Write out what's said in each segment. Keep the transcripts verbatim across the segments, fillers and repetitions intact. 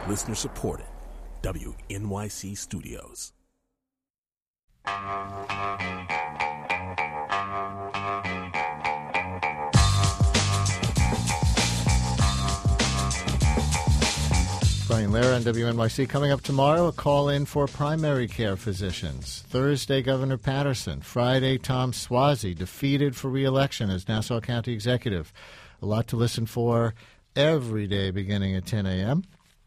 Listener supported. W N Y C Studios. Brian Lehrer on W N Y C. Coming up tomorrow, a call-in for primary care physicians. Thursday, Governor Patterson. Friday, Tom Suozzi, defeated for re-election as Nassau County Executive. A lot to listen for every day beginning at ten a.m.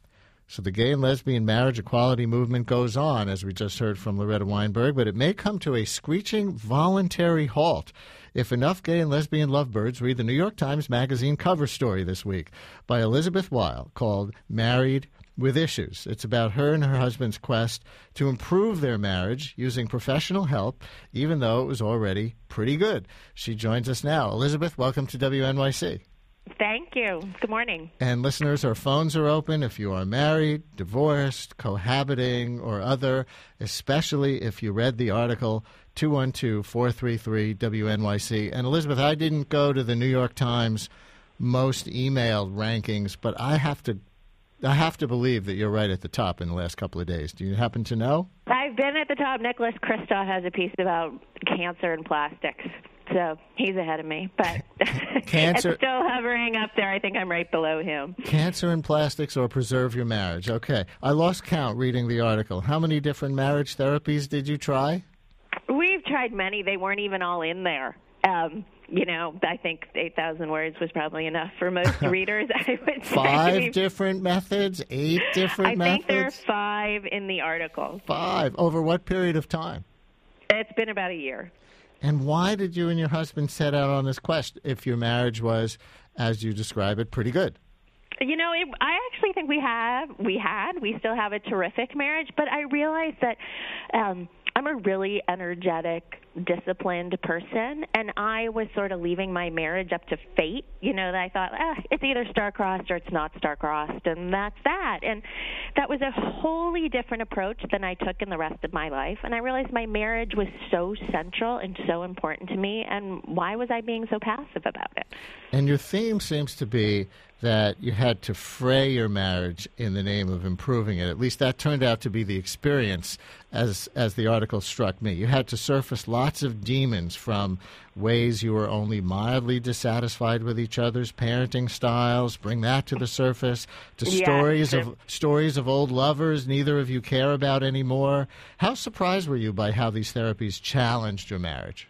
So the gay and lesbian marriage equality movement goes on, as we just heard from Loretta Weinberg, but it may come to a screeching voluntary halt if enough gay and lesbian lovebirds read the New York Times Magazine cover story this week by Elizabeth Weil called Married with Issues. It's about her and her husband's quest to improve their marriage using professional help, even though it was already pretty good. She joins us now. Elizabeth, welcome to W N Y C. Thank you. Good morning. And listeners, our phones are open if you are married, divorced, cohabiting, or other, especially if you read the article, two one two, four three three, W N Y C. And Elizabeth, I didn't go to the New York Times most emailed rankings, but I have to I have to believe that you're right at the top in the last couple of days. Do you happen to know? I've been at the top. Nicholas Kristof has a piece about cancer and plastics. So he's ahead of me, but Cancer, it's still hovering up there. I think I'm right below him. Cancer and plastics or preserve your marriage. Okay. I lost count reading the article. How many different marriage therapies did you try? We've tried many. They weren't even all in there. Um, you know, I think eight thousand words was probably enough for most readers, I would say. Five different methods? Eight different I methods? I think there are five in the article. Five. Over what period of time? It's been about a year. And why did you and your husband set out on this quest if your marriage was, as you describe it, pretty good? You know, it, I actually think we have, we had, we still have a terrific marriage, but I realized that um, I'm a really energetic, disciplined person, and I was sort of leaving my marriage up to fate. You know, that I thought, ah, it's either star-crossed or it's not star-crossed, and that's that. And that was a wholly different approach than I took in the rest of my life. And I realized my marriage was so central and so important to me, and why was I being so passive about it? And your theme seems to be that you had to fray your marriage in the name of improving it. At least that turned out to be the experience as as the article struck me. You had to surface lots of demons, from ways you were only mildly dissatisfied with each other's parenting styles, bring that to the surface, to yeah, stories sure. of stories of old lovers neither of you care about anymore. How surprised were you by how these therapies challenged your marriage?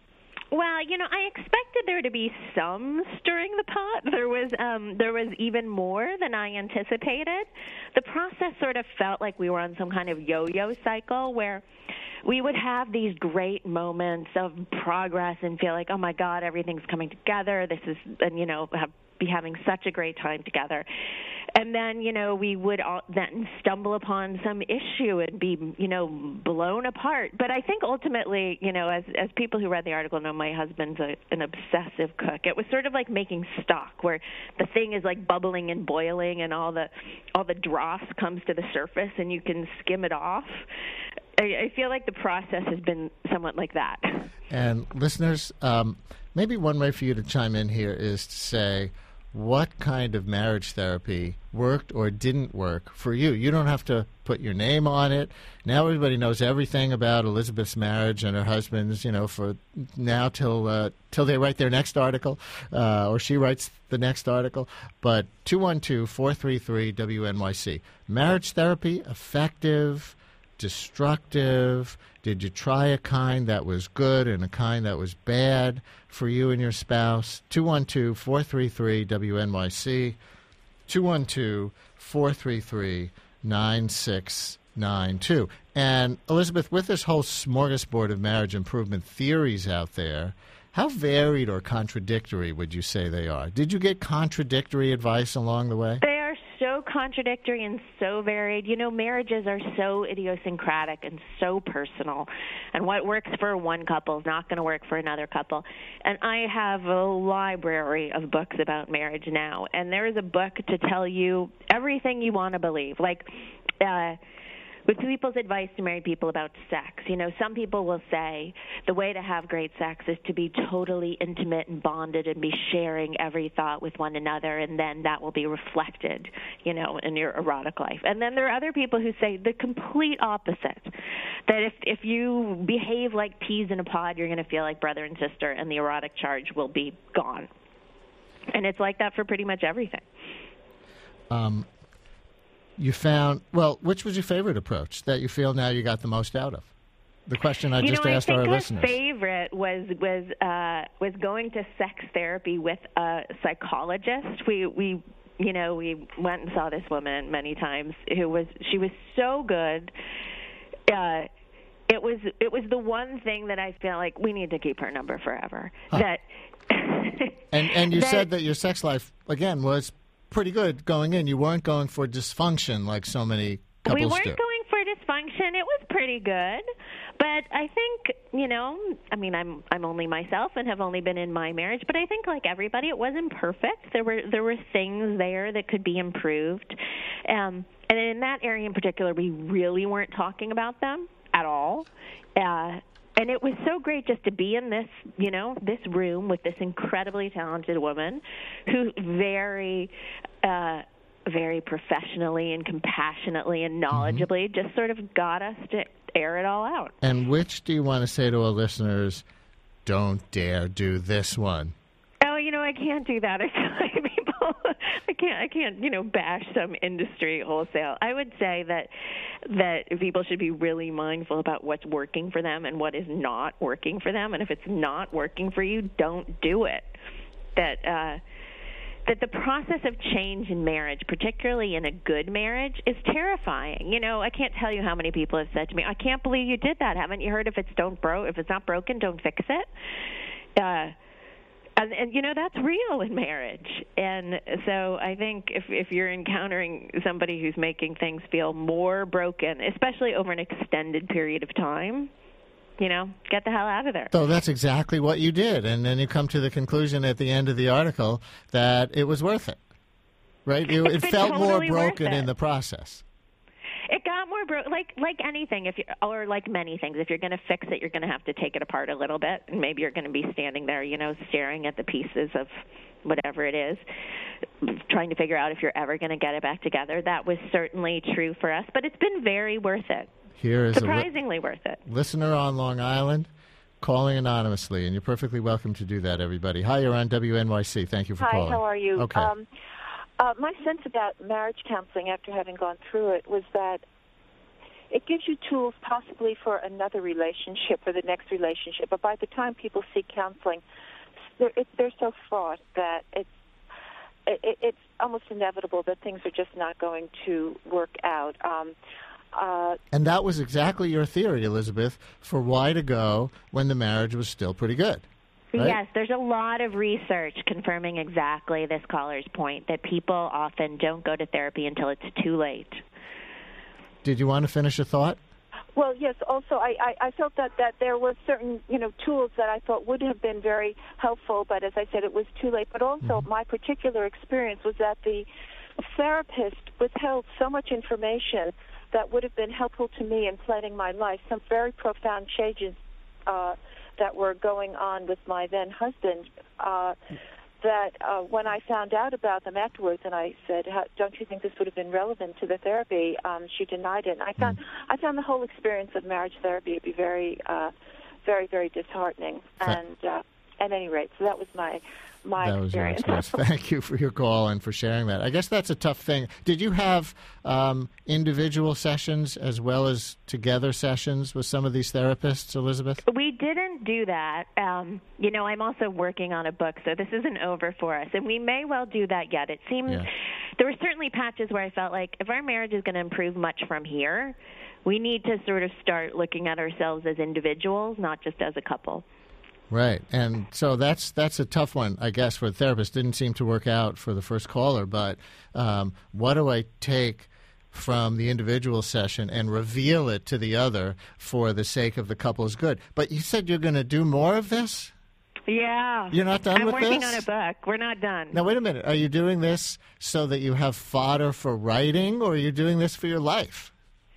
Well, you know, I expected there to be some stirring the pot. There was um, there was even more than I anticipated. The process sort of felt like we were on some kind of yo-yo cycle where we would have these great moments of progress and feel like, oh, my God, everything's coming together. This is, and, you know, have, be having such a great time together. And then, you know, we would all, then stumble upon some issue and be, you know, blown apart. But I think ultimately, you know, as as people who read the article know, my husband's a, an obsessive cook. It was sort of like making stock, where the thing is like bubbling and boiling, and all the all the dross comes to the surface, and you can skim it off. I, I feel like the process has been somewhat like that. And listeners, um, maybe one way for you to chime in here is to say, what kind of marriage therapy worked or didn't work for you? You don't have to put your name on it. Now everybody knows everything about Elizabeth's marriage and her husband's, you know, for now till uh, till they write their next article, uh, or she writes the next article. But two one two, four three three, W N Y C. Marriage therapy, effective, destructive? Did you try a kind that was good and a kind that was bad for you and your spouse? two one two, four three three, W N Y C, two one two, four three three, nine six nine two. And, Elizabeth, with this whole smorgasbord of marriage improvement theories out there, how varied or contradictory would you say they are? Did you get contradictory advice along the way? They are so contradictory and so varied. You know, marriages are so idiosyncratic and so personal. And what works for one couple is not going to work for another couple. And I have a library of books about marriage now. And there is a book to tell you everything you want to believe. Like, uh, with people's advice to married people about sex. You know, some people will say the way to have great sex is to be totally intimate and bonded and be sharing every thought with one another, and then that will be reflected, you know, in your erotic life. And then there are other people who say the complete opposite, that if if you behave like peas in a pod, you're going to feel like brother and sister, and the erotic charge will be gone. And it's like that for pretty much everything. Um. You found, well, which was your favorite approach that you feel now you got the most out of? The question I you just know, asked I think our my listeners. favorite was was uh, was going to sex therapy with a psychologist. We we you know we went and saw this woman many times who was she was so good. Uh, it was it was the one thing that I feel like we need to keep her number forever. Huh. That and and you that, said that your sex life again was pretty good going in. You weren't going for dysfunction like so many couples we weren't do. going for dysfunction. It was pretty good, but I think you know. I mean, I'm I'm only myself and have only been in my marriage, but I think like everybody, it wasn't perfect. There were there were things there that could be improved, um, and in that area in particular, we really weren't talking about them at all. Uh, And it was so great just to be in this, you know, this room with this incredibly talented woman who very, uh, very professionally and compassionately and knowledgeably mm-hmm. just sort of got us to air it all out. And which do you want to say to our listeners, don't dare do this one? Oh, you know, I can't do that. I tell people, I can't, I can't, you know, bash some industry wholesale. I would say that that people should be really mindful about what's working for them and what is not working for them. And if it's not working for you, don't do it. That uh, that the process of change in marriage, particularly in a good marriage, is terrifying. You know, I can't tell you how many people have said to me, "I can't believe you did that. Haven't you heard if it's don't bro if it's not broken, don't fix it." Uh, And, and, you know, that's real in marriage. And so I think if if you're encountering somebody who's making things feel more broken, especially over an extended period of time, you know, get the hell out of there. So that's exactly what you did. And then you come to the conclusion at the end of the article that it was worth it, right? It, it felt totally more broken in the process. It got more broke, like like anything, if you or like many things. If you're going to fix it, you're going to have to take it apart a little bit, and maybe you're going to be standing there, you know, staring at the pieces of whatever it is, trying to figure out if you're ever going to get it back together. That was certainly true for us, but it's been very worth it. Here is surprisingly a li- worth it. Listener on Long Island, calling anonymously, and you're perfectly welcome to do that. Everybody, hi, you're on W N Y C. Thank you for hi, calling. Hi, how are you? Okay. Um, uh, my sense about marriage counseling after having gone through it was that it gives you tools possibly for another relationship or the next relationship, but by the time people seek counseling, they're, it, they're so fraught that it's it, it's almost inevitable that things are just not going to work out. Um, uh, and that was exactly your theory, Elizabeth, for why to go when the marriage was still pretty good. Right? Yes, there's a lot of research confirming exactly this caller's point, that people often don't go to therapy until it's too late. Did you want to finish a thought? Well, yes. Also, I, I, I felt that, that there were certain, you know, tools that I thought would have been very helpful, but as I said, it was too late. But also, mm-hmm. my particular experience was that the therapist withheld so much information that would have been helpful to me in planning my life. Some very profound changes uh, that were going on with my then husband. Uh, that uh, when I found out about them afterwards, and I said, "Don't you think this would have been relevant to the therapy?" Um, she denied it. And I found mm. I found the whole experience of marriage therapy to be very, uh, very, very disheartening. And uh, at any rate, so that was my my that was experience. Your experience. Thank you for your call and for sharing that. I guess that's a tough thing. Did you have um, individual sessions as well as together sessions with some of these therapists, Elizabeth? We didn't do that. Um, you know, I'm also working on a book, so this isn't over for us, and we may well do that yet. It seemed yeah. there were certainly patches where I felt like if our marriage is going to improve much from here, we need to sort of start looking at ourselves as individuals, not just as a couple. Right, and so that's that's a tough one, I guess, for a therapist. Didn't seem to work out for the first caller, but um, what do I take from the individual session and reveal it to the other for the sake of the couple's good? But you said you're going to do more of this? Yeah. You're not done I'm with this? I'm working on a book. We're not done. Now, wait a minute. Are you doing this so that you have fodder for writing, or are you doing this for your life?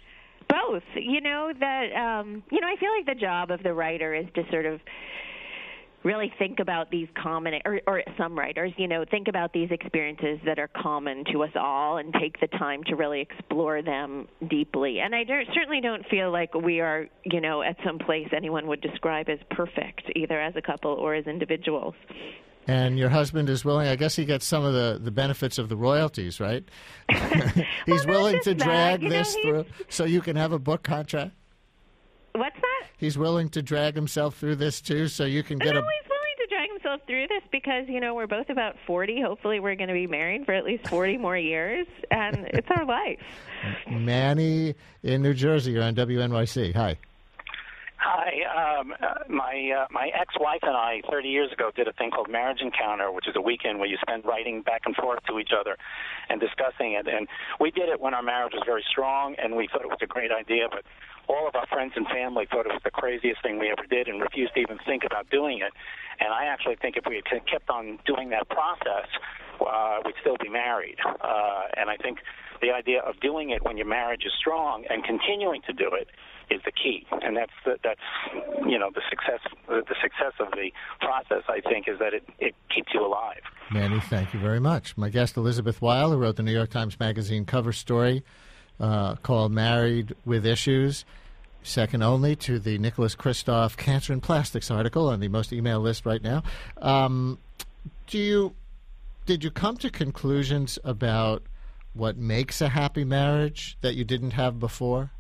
both. You know, that, um, you know, I feel like the job of the writer is to sort of really think about these common, or, or some writers, you know, think about these experiences that are common to us all and take the time to really explore them deeply. And I don't, certainly don't feel like we are, you know, at some place anyone would describe as perfect, either as a couple or as individuals. And your husband is willing, I guess he gets some of the, the benefits of the royalties, right? He's well, willing to drag that. this you know, through so you can have a book contract? What's that? He's willing to drag himself through this, too, so you can get no, a... he's willing to drag himself through this because, you know, we're both about forty. Hopefully we're going to be married for at least forty more years, and it's our life. Manny in New Jersey, you're on W N Y C. Hi. Hi. Um, uh, my uh, my ex-wife and I, thirty years ago, did a thing called Marriage Encounter, which is a weekend where you spend writing back and forth to each other and discussing it. And we did it when our marriage was very strong, and we thought it was a great idea, but all of our friends and family thought it was the craziest thing we ever did and refused to even think about doing it. And I actually think if we had kept on doing that process, uh, we'd still be married. Uh, and I think the idea of doing it when your marriage is strong and continuing to do it is the key. And that's the, that's you know the success the success of the process, I think, is that it, it keeps you alive. Manny, thank you very much. My guest, Elizabeth Weil, who wrote the New York Times Magazine cover story uh, called Married with Issues, second only to the Nicholas Kristof Cancer and Plastics article on the most email list right now. Um, do you did you come to conclusions about what makes a happy marriage that you didn't have before?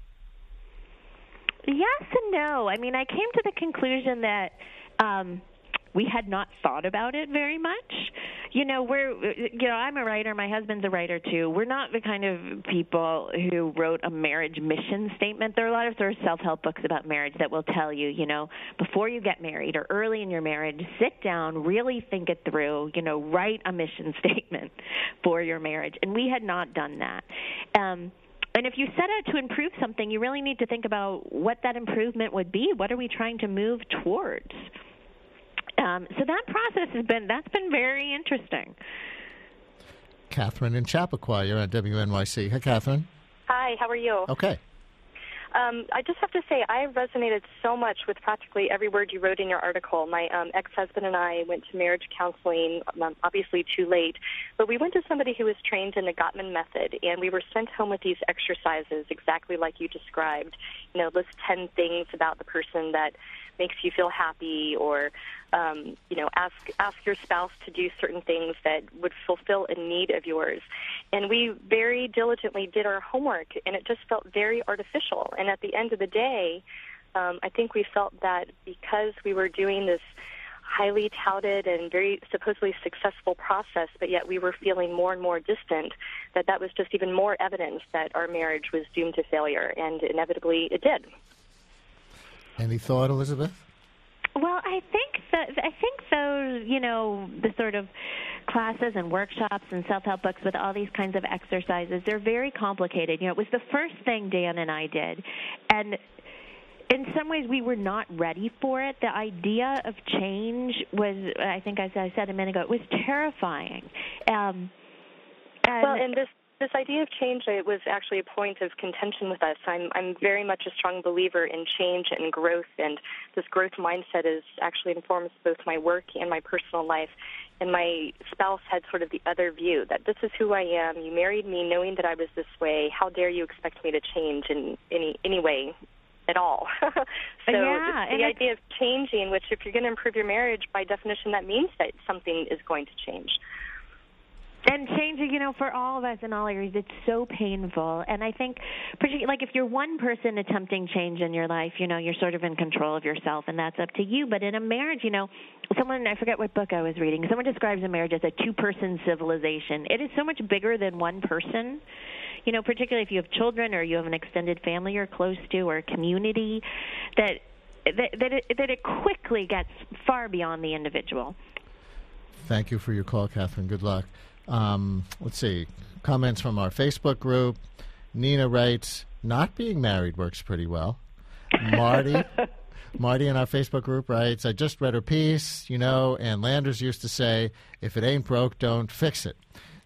Yes and no. I mean, I came to the conclusion that um, we had not thought about it very much. You know, we're, you know, I'm a writer. My husband's a writer, too. We're not the kind of people who wrote a marriage mission statement. There are a lot of sort of self-help books about marriage that will tell you, you know, before you get married or early in your marriage, sit down, really think it through, you know, write a mission statement for your marriage. And we had not done that. Um And if you set out to improve something, you really need to think about what that improvement would be. What are we trying to move towards? Um, so that process has been, that's been very interesting. Catherine in Chappaqua, you're on W N Y C. Hi, Catherine. Hi, how are you? Okay. Um, I just have to say, I resonated so much with practically every word you wrote in your article. My um, ex-husband and I went to marriage counseling, um, obviously too late, but we went to somebody who was trained in the Gottman method, and we were sent home with these exercises exactly like you described. You know, list ten things about the person that makes you feel happy, or um, you know, ask ask your spouse to do certain things that would fulfill a need of yours. And we very diligently did our homework, and it just felt very artificial. And at the end of the day, um, I think we felt that because we were doing this highly touted and very supposedly successful process, but yet we were feeling more and more distant, that that was just even more evidence that our marriage was doomed to failure, and inevitably it did. Any thought, Elizabeth? Well, I think that I think those, you know, the sort of classes and workshops and self-help books with all these kinds of exercises, they're very complicated. You know, it was the first thing Dan and I did, and in some ways we were not ready for it. The idea of change was, I think as I said a minute ago, it was terrifying. Um, and well, and this This idea of change, it was actually a point of contention with us. I'm I'm very much a strong believer in change and growth, and this growth mindset is actually informs both my work and my personal life. And my spouse had sort of the other view, that this is who I am. You married me knowing that I was this way. How dare you expect me to change in any any way at all? so yeah, the, the idea of changing, which if you're going to improve your marriage, by definition, that means that something is going to change. And changing, you know, for all of us in all areas, it's so painful. And I think, particularly, like if you're one person attempting change in your life, you know, you're sort of in control of yourself, and that's up to you. But in a marriage, you know, someone, I forget what book I was reading, someone describes a marriage as a two-person civilization. It is so much bigger than one person, you know, particularly if you have children or you have an extended family you're close to or a community, that, that, that, it, that it quickly gets far beyond the individual. Thank you for your call, Catherine. Good luck. Um, let's see. Comments from our Facebook group. Nina writes, not being married works pretty well. Marty, Marty in our Facebook group writes, I just read her piece, you know, and Landers used to say, if it ain't broke, don't fix it.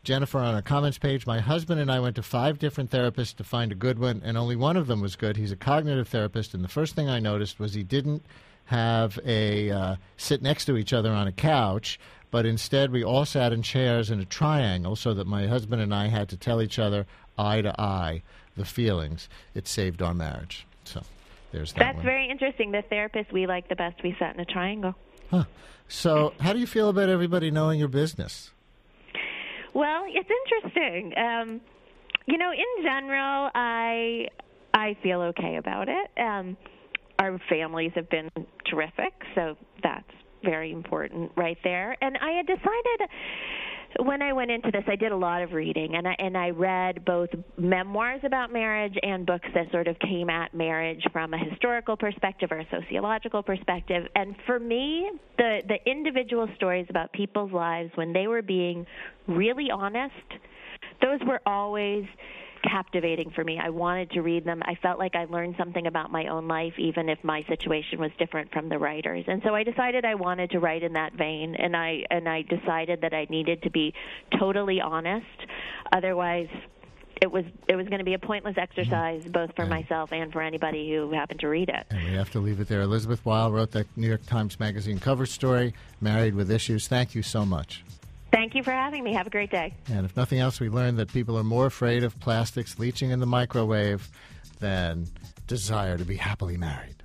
Jennifer on our comments page, my husband and I went to five different therapists to find a good one, and only one of them was good. He's a cognitive therapist, and the first thing I noticed was he didn't have a uh, sit next to each other on a couch, but instead we all sat in chairs in a triangle so that my husband and I had to tell each other eye to eye the feelings. It saved our marriage. So there's that That's one. very interesting. The therapist we like the best, we sat in a triangle. Huh. So how do you feel about everybody knowing your business? Well, it's interesting. Um, you know, in general, I I feel okay about it. Um, our families have been terrific, so that's very important right there. And I had decided when I went into this, I did a lot of reading, and I, and I read both memoirs about marriage and books that sort of came at marriage from a historical perspective or a sociological perspective. And for me, the, the individual stories about people's lives when they were being really honest, those were always captivating for me. I wanted to read them. I felt like I learned something about my own life, even if my situation was different from the writers. And so I decided I wanted to write in that vein, and I and I decided that I needed to be totally honest. Otherwise, it was it was going to be a pointless exercise, both for and, myself and for anybody who happened to read it. And we have to leave it there. Elizabeth Weil wrote that New York Times Magazine cover story, Married with Issues. Thank you so much. Thank you for having me. Have a great day. And if nothing else, we learned that people are more afraid of plastics leaching in the microwave than desire to be happily married.